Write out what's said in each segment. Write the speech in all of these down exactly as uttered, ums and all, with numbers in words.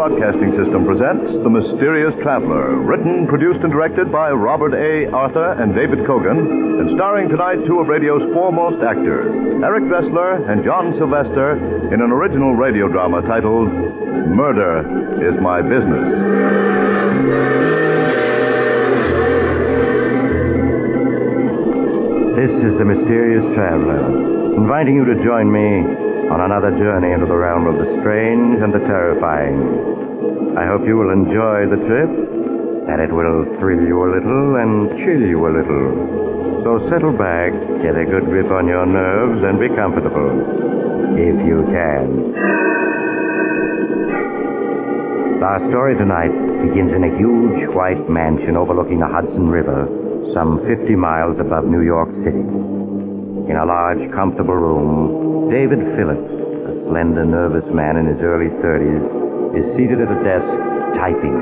Broadcasting System presents The Mysterious Traveler, written, produced, and directed by Robert A. Arthur and David Kogan, and starring tonight two of radio's foremost actors, Eric Dressler and John Sylvester, in an original radio drama titled Murder is My Business. This is The Mysterious Traveler, inviting you to join me on another journey into the realm of the strange and the terrifying. I hope you will enjoy the trip, that it will thrill you a little and chill you a little. So settle back, get a good grip on your nerves, and be comfortable, if you can. Our story tonight begins in a huge white mansion overlooking the Hudson River, some fifty miles above New York City. In a large, comfortable room, David Phillips, a slender, nervous man in his early thirties, is seated at a desk, typing.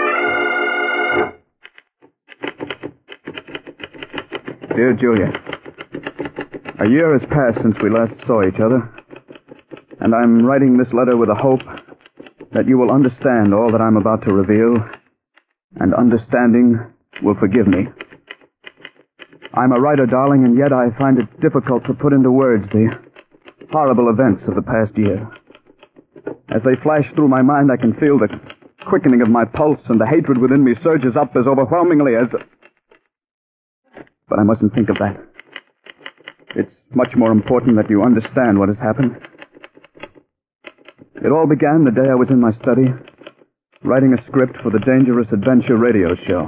Dear Julia, a year has passed since we last saw each other, and I'm writing this letter with the hope that you will understand all that I'm about to reveal, and understanding will forgive me. I'm a writer, darling, and yet I find it difficult to put into words the horrible events of the past year. As they flash through my mind, I can feel the quickening of my pulse, and the hatred within me surges up as overwhelmingly as... But I mustn't think of that. It's much more important that you understand what has happened. It all began the day I was in my study, writing a script for the Dangerous Adventure radio show.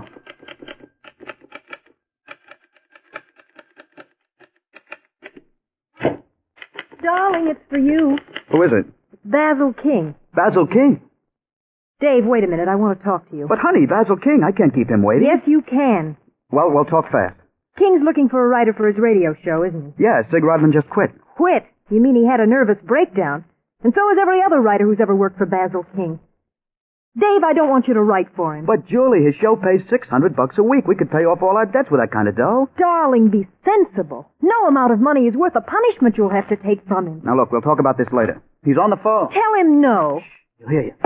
Darling, it's for you. Who is it? Basil King. Basil King? Dave, wait a minute. I want to talk to you. But, honey, Basil King, I can't keep him waiting. Yes, you can. Well, we'll talk fast. King's looking for a writer for his radio show, isn't he? Yeah, Sig Rodman just quit. Quit? You mean he had a nervous breakdown? And so has every other writer who's ever worked for Basil King. Dave, I don't want you to write for him. But, Julie, his show pays six hundred bucks a week. We could pay off all our debts with that kind of dough. Darling, be sensible. No amount of money is worth the punishment you'll have to take from him. Now, look, we'll talk about this later. He's on the phone. Tell him no. Shh, he'll hear you.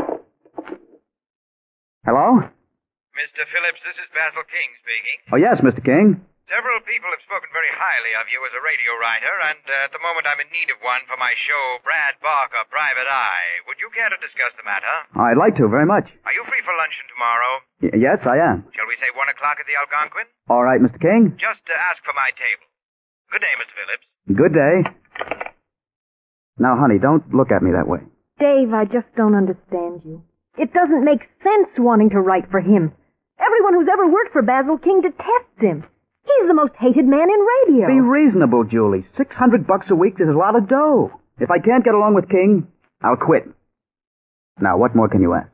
Hello? Mister Phillips, this is Basil King speaking. Oh, yes, Mister King. Several people have spoken very highly of you as a radio writer, and uh, at the moment I'm in need of one for my show, Brad Barker, Private Eye. Would you care to discuss the matter? I'd like to, very much. Are you free for luncheon tomorrow? Y- yes, I am. Shall we say one o'clock at the Algonquin? All right, Mister King. Just uh, ask for my table. Good day, Mister Phillips. Good day. Now, honey, don't look at me that way. Dave, I just don't understand you. It doesn't make sense wanting to write for him. Everyone who's ever worked for Basil King detests him. He's the most hated man in radio. Be reasonable, Julie. Six hundred bucks a week is a lot of dough. If I can't get along with King, I'll quit. Now, what more can you ask?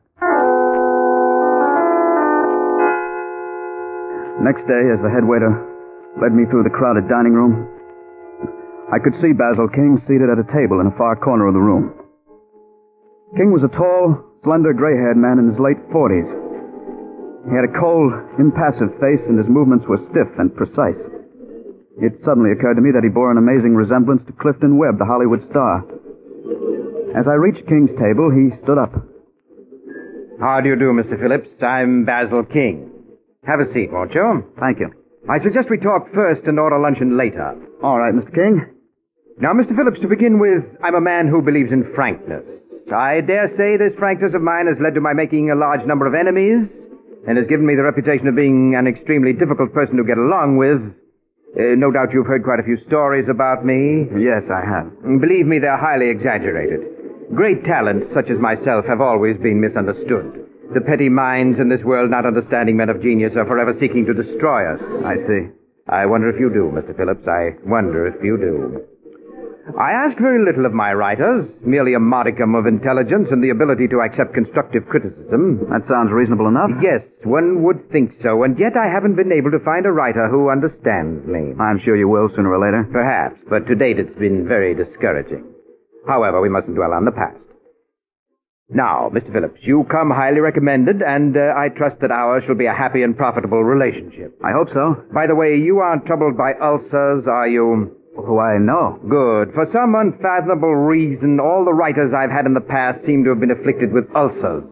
Next day, as the head waiter led me through the crowded dining room, I could see Basil King seated at a table in a far corner of the room. King was a tall, slender, gray-haired man in his late forties. He had a cold, impassive face, and his movements were stiff and precise. It suddenly occurred to me that he bore an amazing resemblance to Clifton Webb, the Hollywood star. As I reached King's table, he stood up. How do you do, Mister Phillips? I'm Basil King. Have a seat, won't you? Thank you. I suggest we talk first and order luncheon later. All right, Mister King. Now, Mister Phillips, to begin with, I'm a man who believes in frankness. I dare say this frankness of mine has led to my making a large number of enemies, and has given me the reputation of being an extremely difficult person to get along with. Uh, no doubt you've heard quite a few stories about me. Yes, I have. Believe me, they're highly exaggerated. Great talents, such as myself, have always been misunderstood. The petty minds in this world, not understanding men of genius, are forever seeking to destroy us. I see. I wonder if you do, Mister Phillips. I wonder if you do. I ask very little of my writers, merely a modicum of intelligence and the ability to accept constructive criticism. That sounds reasonable enough. Yes, one would think so, and yet I haven't been able to find a writer who understands me. I'm sure you will sooner or later. Perhaps, but to date it's been very discouraging. However, we mustn't dwell on the past. Now, Mister Phillips, you come highly recommended, and uh, I trust that ours shall be a happy and profitable relationship. I hope so. By the way, you aren't troubled by ulcers, are you? Why, no. Good. For some unfathomable reason, all the writers I've had in the past seem to have been afflicted with ulcers.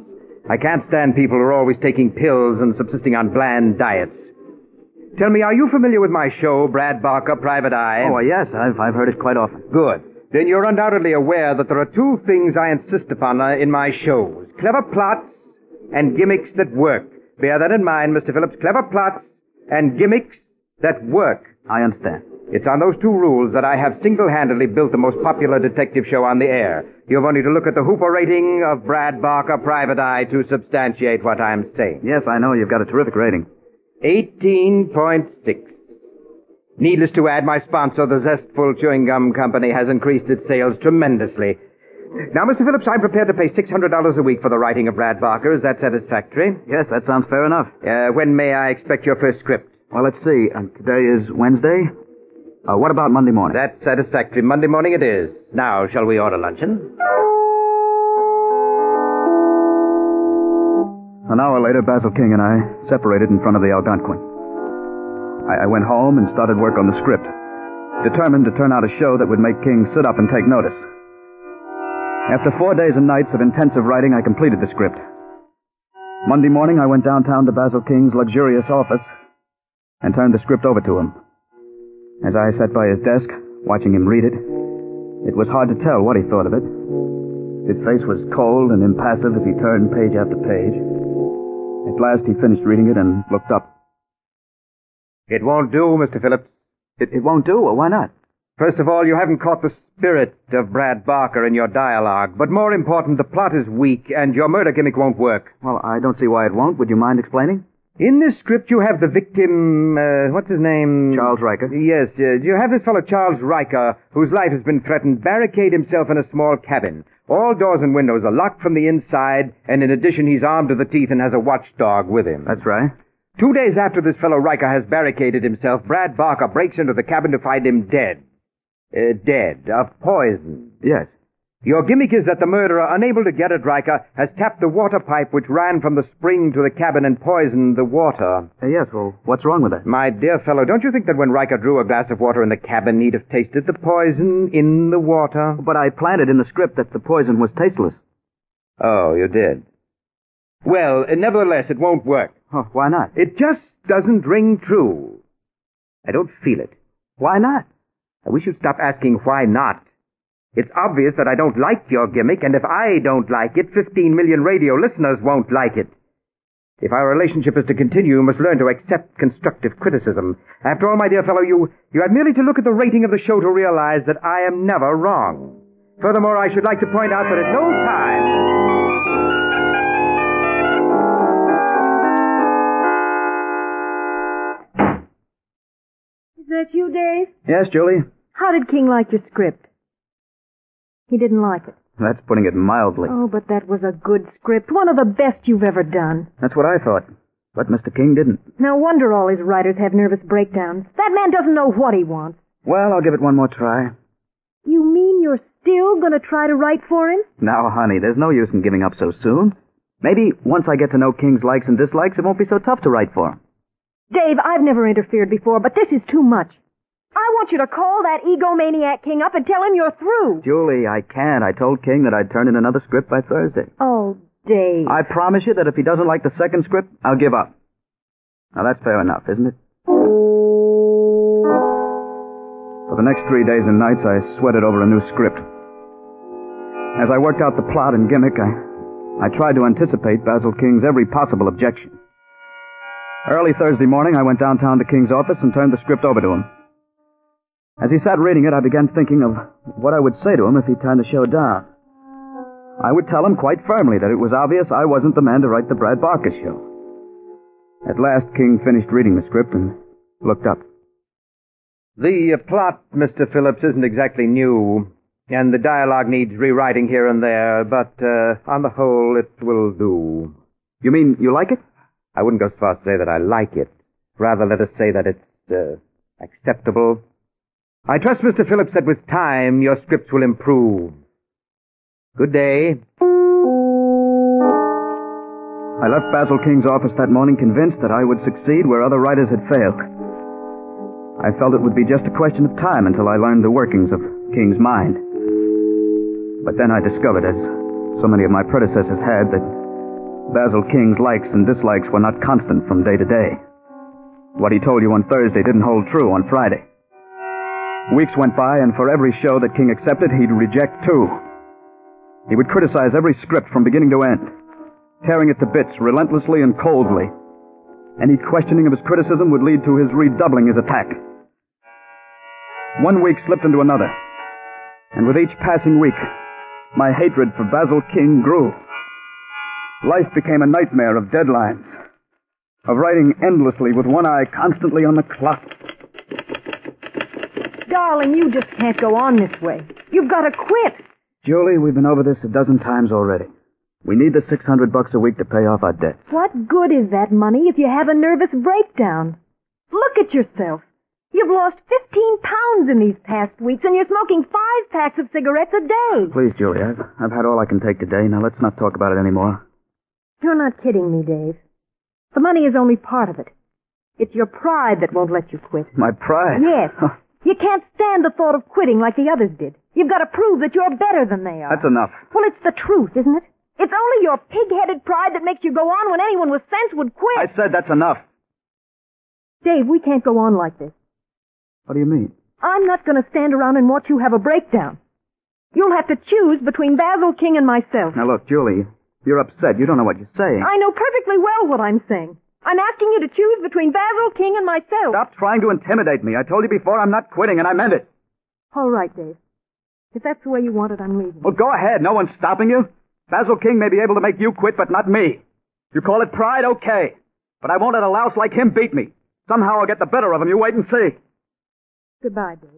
I can't stand people who are always taking pills and subsisting on bland diets. Tell me, are you familiar with my show, Brad Barker, Private Eye? Oh, yes, I've, I've heard it quite often. Good. Then you're undoubtedly aware that there are two things I insist upon uh, in my shows. Clever plots and gimmicks that work. Bear that in mind, Mister Phillips. Clever plots and gimmicks that work. I understand. It's on those two rules that I have single-handedly built the most popular detective show on the air. You've only to look at the Hooper rating of Brad Barker, Private Eye, to substantiate what I'm saying. Yes, I know. You've got a terrific rating. eighteen point six. Needless to add, my sponsor, the Zestful Chewing Gum Company, has increased its sales tremendously. Now, Mister Phillips, I'm prepared to pay six hundred dollars a week for the writing of Brad Barker. Is that satisfactory? Yes, that sounds fair enough. Uh, when may I expect your first script? Well, let's see. Uh, today is Wednesday. Uh, what about Monday morning? That's satisfactory. Monday morning it is. Now, shall we order luncheon? An hour later, Basil King and I separated in front of the Algonquin. I, I went home and started work on the script, determined to turn out a show that would make King sit up and take notice. After four days and nights of intensive writing, I completed the script. Monday morning, I went downtown to Basil King's luxurious office and turned the script over to him. As I sat by his desk, watching him read it, it was hard to tell what he thought of it. His face was cold and impassive as he turned page after page. At last, he finished reading it and looked up. It won't do, Mister Phillips. It, it won't do? Well, why not? First of all, you haven't caught the spirit of Brad Barker in your dialogue. But more important, the plot is weak, and your murder gimmick won't work. Well, I don't see why it won't. Would you mind explaining? In this script, you have the victim, uh, what's his name? Charles Riker. Yes, uh, you have this fellow Charles Riker, whose life has been threatened, barricade himself in a small cabin. All doors and windows are locked from the inside, and in addition, he's armed to the teeth and has a watchdog with him. That's right. Two days after this fellow Riker has barricaded himself, Brad Barker breaks into the cabin to find him dead. Uh, dead, of poison. Yes. Your gimmick is that the murderer, unable to get at Riker, has tapped the water pipe which ran from the spring to the cabin and poisoned the water. Uh, yes, well, what's wrong with that? My dear fellow, don't you think that when Riker drew a glass of water in the cabin, he'd have tasted the poison in the water? But I planted in the script that the poison was tasteless. Oh, you did? Well, uh, nevertheless, it won't work. Oh, why not? It just doesn't ring true. I don't feel it. Why not? I wish you'd stop asking why not. It's obvious that I don't like your gimmick, and if I don't like it, fifteen million radio listeners won't like it. If our relationship is to continue, you must learn to accept constructive criticism. After all, my dear fellow, you, you have merely to look at the rating of the show to realize that I am never wrong. Furthermore, I should like to point out that at no time... Is that you, Dave? Yes, Julie? How did King like your script? He didn't like it. That's putting it mildly. Oh, but that was a good script. One of the best you've ever done. That's what I thought. But Mister King didn't. No wonder all his writers have nervous breakdowns. That man doesn't know what he wants. Well, I'll give it one more try. You mean you're still going to try to write for him? Now, honey, there's no use in giving up so soon. Maybe once I get to know King's likes and dislikes, it won't be so tough to write for him. Dave, I've never interfered before, but this is too much. I want you to call that egomaniac King up and tell him you're through. Julie, I can't. I told King that I'd turn in another script by Thursday. Oh, Dave. I promise you that if he doesn't like the second script, I'll give up. Now, that's fair enough, isn't it? For the next three days and nights, I sweated over a new script. As I worked out the plot and gimmick, I, I tried to anticipate Basil King's every possible objection. Early Thursday morning, I went downtown to King's office and turned the script over to him. As he sat reading it, I began thinking of what I would say to him if he turned the show down. I would tell him quite firmly that it was obvious I wasn't the man to write the Brad Barker show. At last, King finished reading the script and looked up. The uh, plot, Mister Phillips, isn't exactly new, and the dialogue needs rewriting here and there, but uh, on the whole, it will do. You mean you like it? I wouldn't go so far as to say that I like it. Rather, let us say that it's uh, acceptable. I trust, Mister Phillips, that with time your scripts will improve. Good day. I left Basil King's office that morning convinced that I would succeed where other writers had failed. I felt it would be just a question of time until I learned the workings of King's mind. But then I discovered, as so many of my predecessors had, that Basil King's likes and dislikes were not constant from day to day. What he told you on Thursday didn't hold true on Friday. Weeks went by, and for every show that King accepted, he'd reject two. He would criticize every script from beginning to end, tearing it to bits relentlessly and coldly. Any questioning of his criticism would lead to his redoubling his attack. One week slipped into another, and with each passing week, my hatred for Basil King grew. Life became a nightmare of deadlines, of writing endlessly with one eye constantly on the clock. Darling, you just can't go on this way. You've got to quit. Julie, we've been over this a dozen times already. We need the six hundred bucks a week to pay off our debt. What good is that money if you have a nervous breakdown? Look at yourself. You've lost fifteen pounds in these past weeks, and you're smoking five packs of cigarettes a day. Please, Julie, I've, I've had all I can take today. Now, let's not talk about it anymore. You're not kidding me, Dave. The money is only part of it. It's your pride that won't let you quit. My pride? Yes. You can't stand the thought of quitting like the others did. You've got to prove that you're better than they are. That's enough. Well, it's the truth, isn't it? It's only your pig-headed pride that makes you go on when anyone with sense would quit. I said that's enough. Dave, we can't go on like this. What do you mean? I'm not going to stand around and watch you have a breakdown. You'll have to choose between Basil King and myself. Now, look, Julie, you're upset. You don't know what you're saying. I know perfectly well what I'm saying. I'm asking you to choose between Basil King and myself. Stop trying to intimidate me. I told you before I'm not quitting, and I meant it. All right, Dave. If that's the way you want it, I'm leaving. Well, go ahead. No one's stopping you. Basil King may be able to make you quit, but not me. You call it pride, okay. But I won't let a louse like him beat me. Somehow I'll get the better of him. You wait and see. Goodbye, Dave.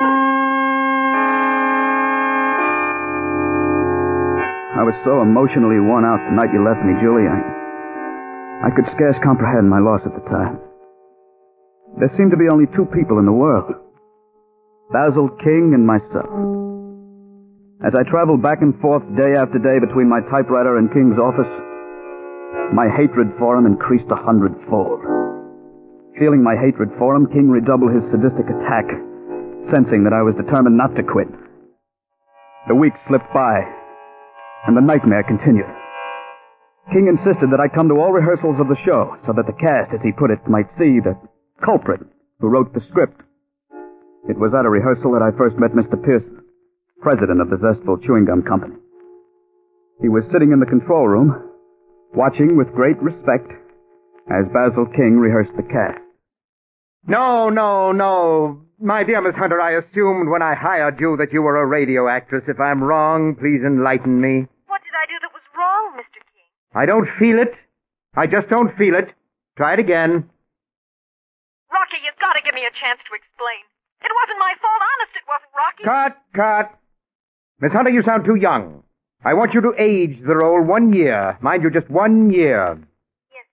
I was so emotionally worn out the night you left me, Julie, I, I could scarce comprehend my loss at the time. There seemed to be only two people in the world. Basil King and myself. As I traveled back and forth day after day between my typewriter and King's office, my hatred for him increased a hundredfold. Feeling my hatred for him, King redoubled his sadistic attack, sensing that I was determined not to quit. The weeks slipped by, and the nightmare continued. King insisted that I come to all rehearsals of the show, so that the cast, as he put it, might see the culprit who wrote the script. It was at a rehearsal that I first met Mister Pearson, president of the Zestful Chewing Gum Company. He was sitting in the control room, watching with great respect as Basil King rehearsed the cast. No, no, no. My dear Miss Hunter, I assumed when I hired you that you were a radio actress. If I'm wrong, please enlighten me. What did I do that was wrong, Mister King? I don't feel it. I just don't feel it. Try it again. Rocky, you've got to give me a chance to explain. It wasn't my fault. Honest, it wasn't, Rocky. Cut, cut. Miss Hunter, you sound too young. I want you to age the role one year. Mind you, just one year. Yes.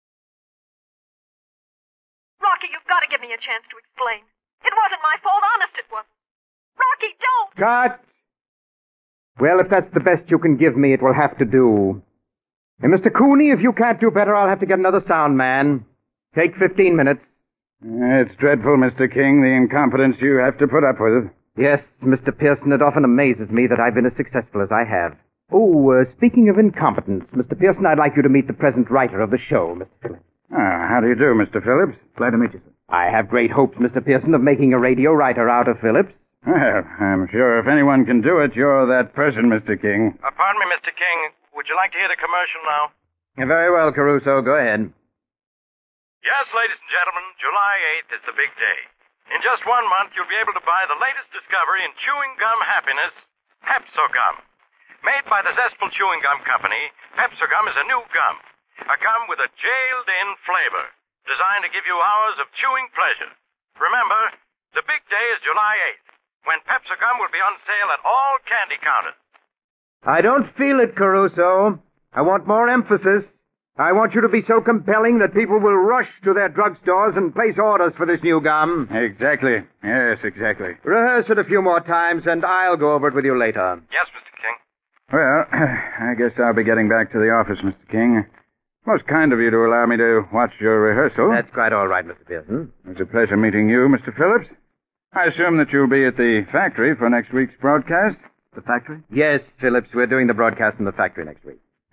Rocky, you've got to give me a chance to explain. It wasn't my fault. Honest, it wasn't. Rocky, don't! Cut! Well, if that's the best you can give me, it will have to do. And Mister Cooney, if you can't do better, I'll have to get another sound man. Take fifteen minutes. It's dreadful, Mister King, the incompetence you have to put up with. Yes, Mister Pearson, it often amazes me that I've been as successful as I have. Oh, uh, speaking of incompetence, Mister Pearson, I'd like you to meet the present writer of the show, Mister Phillips. Ah, how do you do, Mister Phillips? Glad to meet you, sir. I have great hopes, Mister Pearson, of making a radio writer out of Phillips. Well, I'm sure if anyone can do it, you're that person, Mister King. Uh, pardon me, Mister King. Would you like to hear the commercial now? Very well, Caruso. Go ahead. Yes, ladies and gentlemen, July eighth is the big day. In just one month, you'll be able to buy the latest discovery in chewing gum happiness, Pepso-Gum. Made by the Zestful Chewing Gum Company, Pepso-Gum is a new gum. A gum with a jailed-in flavor, designed to give you hours of chewing pleasure. Remember, the big day is July eighth, when Pepso-Gum will be on sale at all candy counters. I don't feel it, Caruso. I want more emphasis. I want you to be so compelling that people will rush to their drugstores and place orders for this new gum. Exactly. Yes, exactly. Rehearse it a few more times, and I'll go over it with you later. Yes, Mister King. Well, I guess I'll be getting back to the office, Mister King. Most kind of you to allow me to watch your rehearsal. That's quite all right, Mister Pearson. It's a pleasure meeting you, Mister Phillips. I assume that you'll be at the factory for next week's broadcast? The factory? Yes, Phillips, we're doing the broadcast in the factory next week.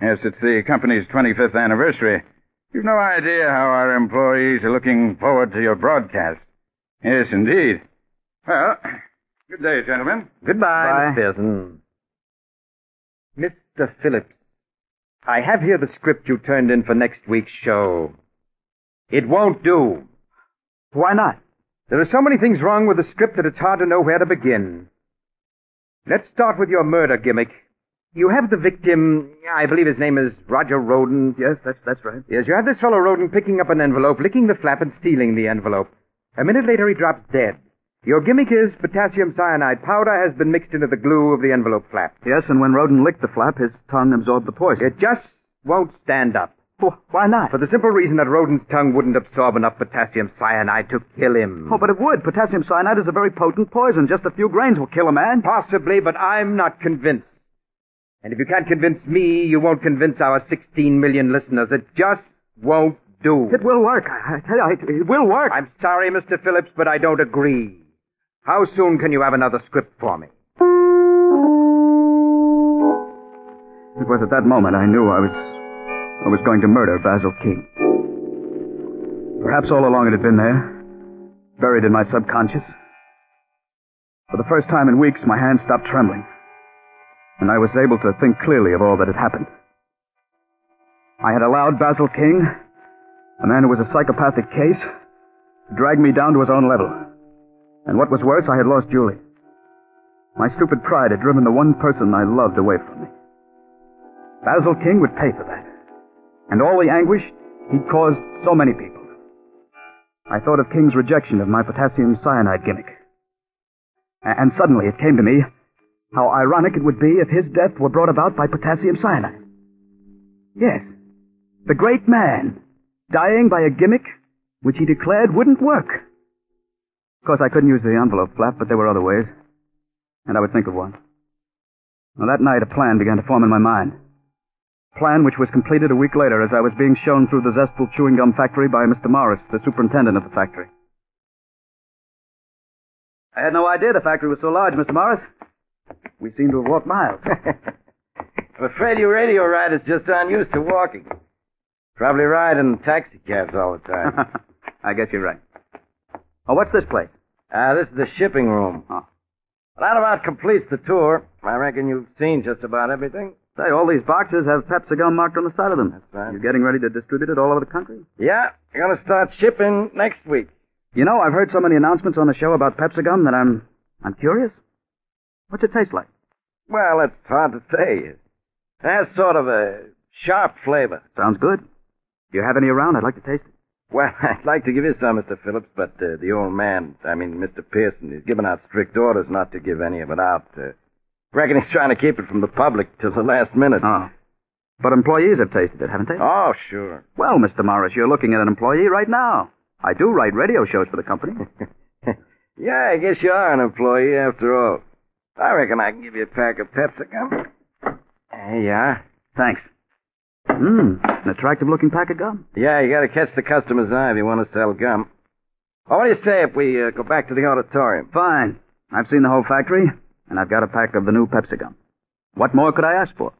Yes, it's the company's twenty-fifth anniversary. You've no idea how our employees are looking forward to your broadcast. Yes, indeed. Well, good day, gentlemen. Goodbye, Miss Pearson. Mister Phillips, I have here the script you turned in for next week's show. It won't do. Why not? There are so many things wrong with the script that it's hard to know where to begin. Let's start with your murder gimmick. You have the victim, I believe his name is Roger Roden. Yes, that's that's right. Yes, you have this fellow Roden picking up an envelope, licking the flap, and stealing the envelope. A minute later, he drops dead. Your gimmick is potassium cyanide powder has been mixed into the glue of the envelope flap. Yes, and when Roden licked the flap, his tongue absorbed the poison. It just won't stand up. Well, why not? For the simple reason that Roden's tongue wouldn't absorb enough potassium cyanide to kill him. Oh, but it would. Potassium cyanide is a very potent poison. Just a few grains will kill a man. Possibly, but I'm not convinced. And if you can't convince me, you won't convince our sixteen million listeners. It just won't do. It will work. I, I tell you, it, it will work. I'm sorry, Mister Phillips, but I don't agree. How soon can you have another script for me? It was at that moment I knew I was... I was going to murder Basil King. Perhaps all along it had been there, buried in my subconscious. For the first time in weeks, my hands stopped trembling, and I was able to think clearly of all that had happened. I had allowed Basil King, a man who was a psychopathic case, to drag me down to his own level. And what was worse, I had lost Julie. My stupid pride had driven the one person I loved away from me. Basil King would pay for that. And all the anguish he'd caused so many people. I thought of King's rejection of my potassium cyanide gimmick. And suddenly it came to me how ironic it would be if his death were brought about by potassium cyanide. Yes, the great man, dying by a gimmick which he declared wouldn't work. Of course, I couldn't use the envelope flap, but there were other ways, and I would think of one. Well, that night, a plan began to form in my mind. A plan which was completed a week later as I was being shown through the zestful chewing gum factory by Mister Morris, the superintendent of the factory. I had no idea the factory was so large, Mister Morris. We seem to have walked miles. I'm afraid you radio riders just aren't used to walking. Probably ride in taxi cabs all the time. I guess you're right. Oh, what's this place? Ah, uh, this is the shipping room. Oh. Well, that about completes the tour. I reckon you've seen just about everything. Say, all these boxes have Pepsi-Gum marked on the side of them. That's right. You're getting ready to distribute it all over the country? Yeah, we're going to start shipping next week. You know, I've heard so many announcements on the show about Pepsi-Gum that I'm... I'm curious. What's it taste like? Well, it's hard to say. It has sort of a sharp flavor. Sounds good. Do you have any around? I'd like to taste it. Well, I'd like to give you some, Mister Phillips, but uh, the old man, I mean, Mister Pearson, he's given out strict orders not to give any of it out. Uh, reckon he's trying to keep it from the public till the last minute. Oh. But employees have tasted it, haven't they? Oh, sure. Well, Mister Morris, you're looking at an employee right now. I do write radio shows for the company. Yeah, I guess you are an employee after all. I reckon I can give you a pack of Pepsi-Gum. There you are. Thanks. Mmm, an attractive-looking pack of gum. Yeah, you gotta catch the customer's eye if you want to sell gum. Well, what do you say if we uh, go back to the auditorium? Fine. I've seen the whole factory, and I've got a pack of the new Pepsi-Gum. What more could I ask for?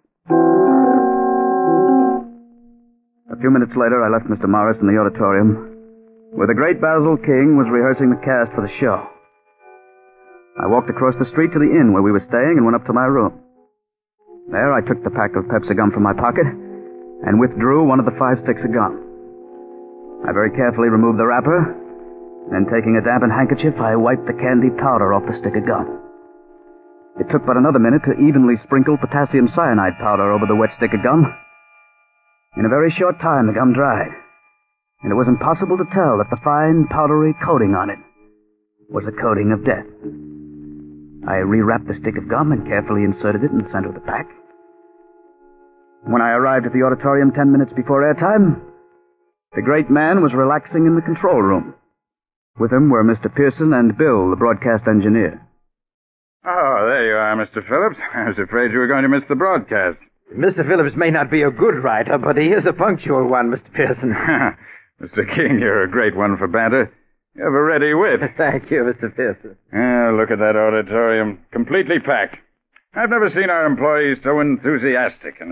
A few minutes later, I left Mister Morris in the auditorium, where the great Basil King was rehearsing the cast for the show. I walked across the street to the inn where we were staying and went up to my room. There, I took the pack of Pepsi-Gum from my pocket and withdrew one of the five sticks of gum. I very carefully removed the wrapper, then taking a dampened handkerchief, I wiped the candy powder off the stick of gum. It took but another minute to evenly sprinkle potassium cyanide powder over the wet stick of gum. In a very short time, the gum dried, and it was impossible to tell that the fine, powdery coating on it was a coating of death. I rewrapped the stick of gum and carefully inserted it in the center of the pack. When I arrived at the auditorium ten minutes before airtime, the great man was relaxing in the control room. With him were Mister Pearson and Bill, the broadcast engineer. Oh, there you are, Mister Phillips. I was afraid you were going to miss the broadcast. Mister Phillips may not be a good writer, but he is a punctual one, Mister Pearson. Mister King, you're a great one for banter. You have a ready wit. Thank you, Mister Pearson. Oh, look at that auditorium. Completely packed. I've never seen our employees so enthusiastic, and it's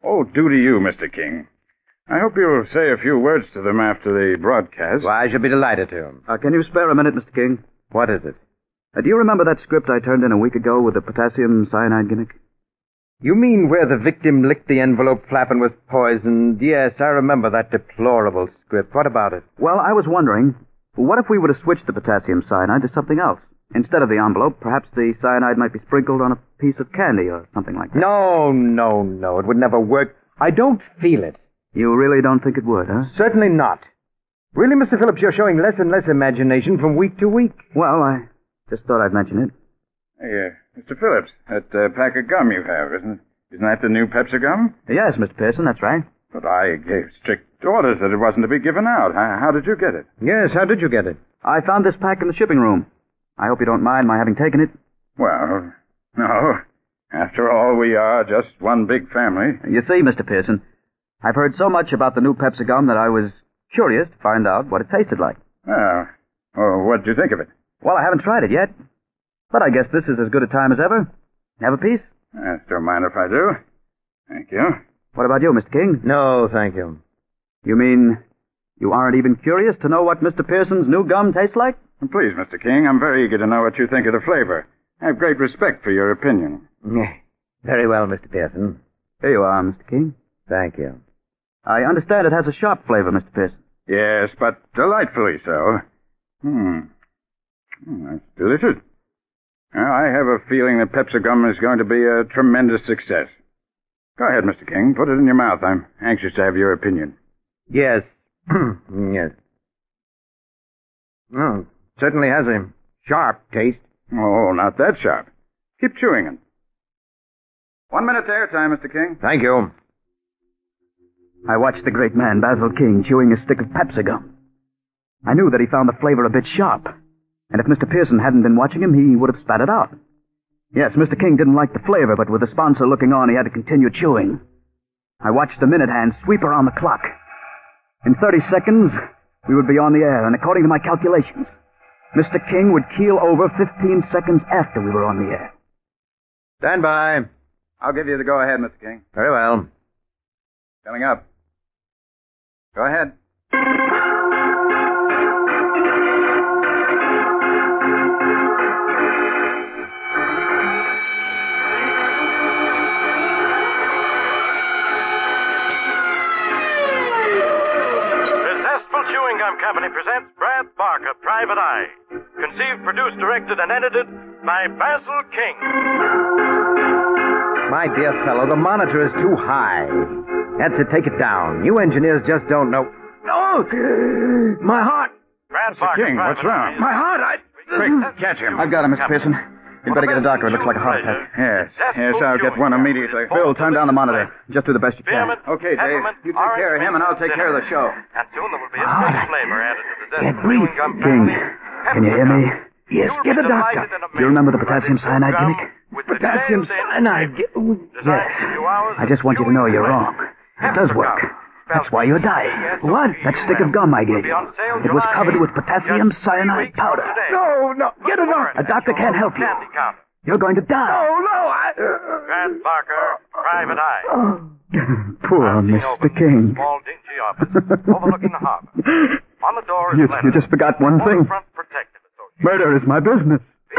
All due to you, Mister King. I hope you'll say a few words to them after the broadcast. Why, I should be delighted to. Uh, can you spare a minute, Mister King? What is it? Uh, do you remember that script I turned in a week ago with the potassium cyanide gimmick? You mean where the victim licked the envelope flap and was poisoned? Yes, I remember that deplorable script. What about it? Well, I was wondering, what if we were to switch the potassium cyanide to something else? Instead of the envelope, perhaps the cyanide might be sprinkled on a piece of candy or something like that. No, no, no. It would never work. I don't feel it. You really don't think it would, huh? Certainly not. Really, Mister Phillips, you're showing less and less imagination from week to week. Well, I just thought I'd mention it. Hey, uh, Mister Phillips, that uh, pack of gum you have, isn't isn't that the new Pepsi gum? Yes, Mister Pearson, that's right. But I gave strict orders that it wasn't to be given out. How, how did you get it? Yes, how did you get it? I found this pack in the shipping room. I hope you don't mind my having taken it. Well, no. After all, we are just one big family. You see, Mister Pearson, I've heard so much about the new Pepsi gum that I was curious to find out what it tasted like. Well, well what did you think of it? Well, I haven't tried it yet, but I guess this is as good a time as ever. Have a piece? Uh, don't mind if I do. Thank you. What about you, Mister King? No, thank you. You mean you aren't even curious to know what Mister Pearson's new gum tastes like? Please, Mister King, I'm very eager to know what you think of the flavor. I have great respect for your opinion. Very well, Mister Pearson. Here you are, Mister King. Thank you. I understand it has a sharp flavor, Mister Pearson. Yes, but delightfully so. Hmm. Hmm, that's delicious. Well, I have a feeling that Pepsi gum is going to be a tremendous success. Go ahead, Mister King. Put it in your mouth. I'm anxious to have your opinion. Yes. Yes. Oh, certainly has a sharp taste. Oh, not that sharp. Keep chewing it. One minute there, time, Mister King. Thank you. I watched the great man, Basil King, chewing a stick of Pepsi gum. I knew that he found the flavor a bit sharp, and if Mister Pearson hadn't been watching him, he would have spat it out. Yes, Mister King didn't like the flavor, but with the sponsor looking on, he had to continue chewing. I watched the minute hand sweep around the clock. In thirty seconds, we would be on the air, and according to my calculations, Mister King would keel over fifteen seconds after we were on the air. Stand by. I'll give you the go-ahead, Mister King. Very well. Coming up. Go ahead. Successful Chewing Gum Company presents Brad Barker, Private Eye. Conceived, produced, directed, and edited by Basil King. My dear fellow, the monitor is too high. That's it, take it down. You engineers just don't know. Oh! My heart! Brad Mister Barker, King, Private what's wrong? Eye. My heart! I... Quick, catch him. I've got him, Mister Pearson. You'd better get a doctor. It looks like a heart attack. Yes, yes, I'll get one immediately. Bill, turn down the monitor. Just do the best you can. Okay, Dave. You take care of him, and I'll take care of the show. And soon there will be a Ah, special flavor added to the can't Zestful breathe. Chewing Gum King, Company. can you hear me? Yes, You'll get be a doctor. delighted and Do you remember the amazed potassium by this cyanide gum gimmick? with the Potassium detailed cyanide. designed Yes. to give you hours I just want you to know you're wrong. It does work. That's why you're dying. What? That stick of gum I gave you. It was covered with potassium cyanide powder. No, no, get a doctor. A doctor can't help you. You're going to die. Oh, no, I... Brad Barker, Private Eye. Poor I've seen Mister over King. Small dingy office overlooking the harbor. On the door is You, a letter. you just forgot one thing. Waterfront Protective Association. Murder is my business.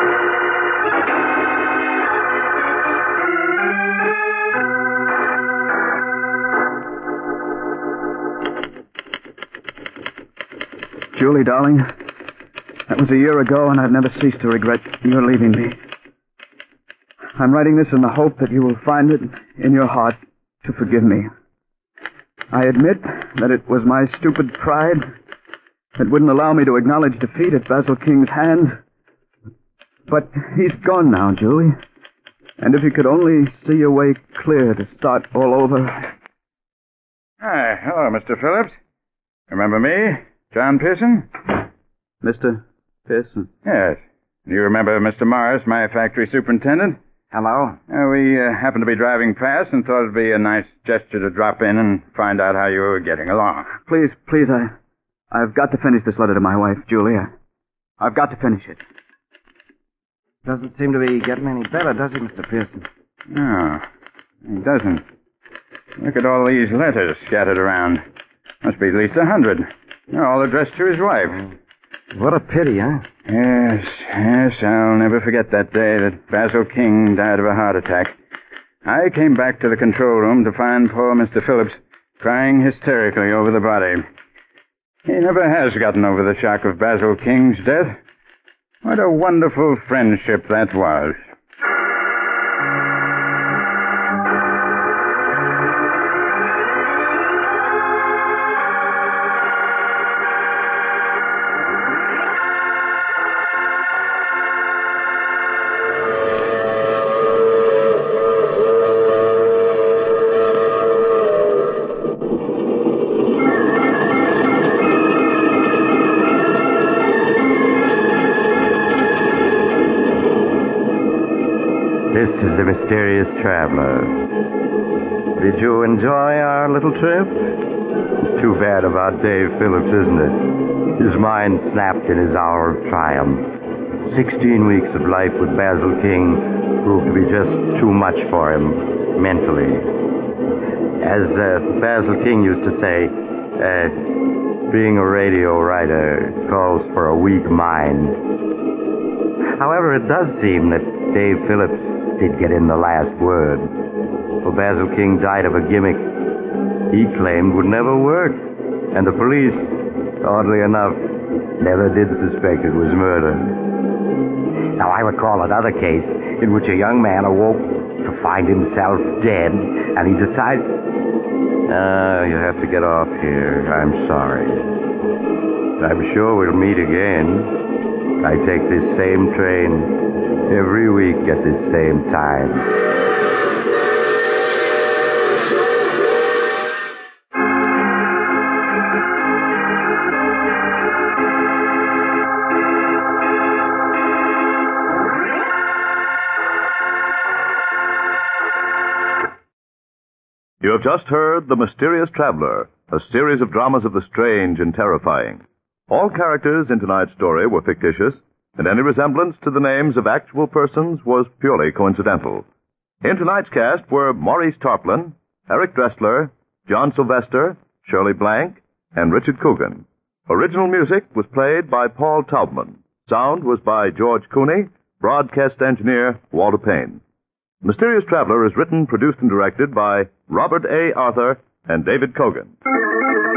Julie, darling, that was a year ago, and I've never ceased to regret your leaving me. I'm writing this in the hope that you will find it in your heart to forgive me. I admit that it was my stupid pride that wouldn't allow me to acknowledge defeat at Basil King's hands. But he's gone now, Julie. And if you could only see your way clear to start all over... Hi, hello, Mister Phillips. Remember me? John Pearson? Mister Pearson? Yes. Do you remember Mister Morris, my factory superintendent? Hello? Uh, we uh, happened to be driving past and thought it'd be a nice gesture to drop in and find out how you were getting along. Please, please, I... I've got to finish this letter to my wife, Julie. I, I've got to finish it. Doesn't seem to be getting any better, does it, Mister Pearson? No, it doesn't. Look at all these letters scattered around. Must be at least a hundred. They're all addressed to his wife. What a pity, huh? Yes, yes, I'll never forget that day that Basil King died of a heart attack. I came back to the control room to find poor Mister Phillips crying hysterically over the body. He never has gotten over the shock of Basil King's death. What a wonderful friendship that was. This is the Mysterious Traveler. Did you enjoy our little trip? It's too bad about Dave Phillips, isn't it? His mind snapped in his hour of triumph. Sixteen weeks of life with Basil King proved to be just too much for him, mentally. As uh, Basil King used to say, uh, being a radio writer calls for a weak mind. However, it does seem that Dave Phillips did get in the last word. For Basil King died of a gimmick he claimed would never work. And the police, oddly enough, never did suspect it was murder. Now, I recall another case in which a young man awoke to find himself dead, and he decided... Ah, you have to get off here. I'm sorry. I'm sure we'll meet again. I take this same train every week at this same time. You have just heard The Mysterious Traveler, a series of dramas of the strange and terrifying. All characters in tonight's story were fictitious, and any resemblance to the names of actual persons was purely coincidental. In tonight's cast were Maurice Tarplin, Eric Dressler, John Sylvester, Shirley Blank, and Richard Coogan. Original music was played by Paul Taubman. Sound was by George Cooney, broadcast engineer Walter Payne. Mysterious Traveler is written, produced, and directed by Robert A. Arthur and David Cogan.